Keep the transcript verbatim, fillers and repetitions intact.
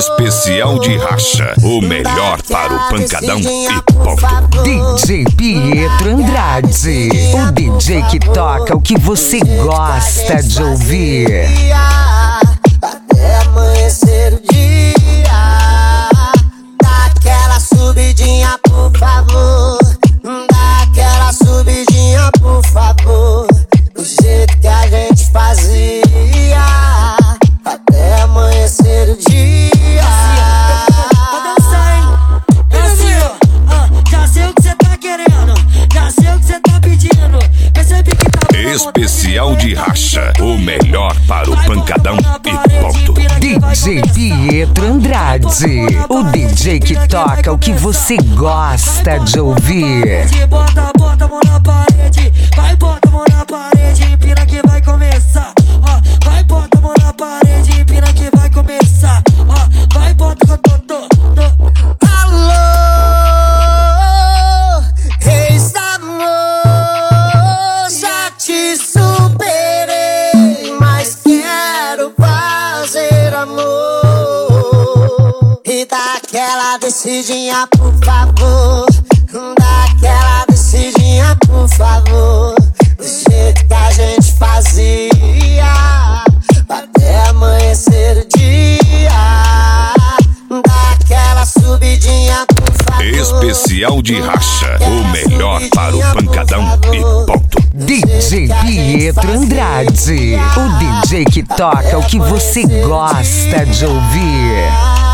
Especial de racha, o melhor para o pancadão e ponto. D J Pietro Andrade, o D J que toca o que você gosta de ouvir. Até amanhecer o dia, dá aquela subidinha, por favor. Dá aquela subidinha, por favor. Do jeito que a gente fazia, até amanhecer o dia. Pra dançar, hein? É assim, ó. Ah, já sei o que cê tá querendo, já sei o que cê tá pedindo. Percebi que tá Especial de racha, o melhor para o pancadão e ponto. D J Pietro Andrade, o D J que toca o que você gosta de ouvir. Bota, bota a mão na parede, vai, bota a mão na parede, empina que vai começar. Ó, vai, bota a mão na parede, empina que vai começar. Ó, vai, bota com tô, tô, tô. Alô, reis da amor, já te superei, mas quero fazer amor. E dá aquela descidinha, por favor. Dá aquela descidinha, por favor. Do jeito que a gente fazia, até amanhecer o dia. Dá aquela subidinha, por favor. Especial de racha, o melhor para o pancadão e ponto. D J Pietro Andrade, o D J que toca o que você gosta de ouvir.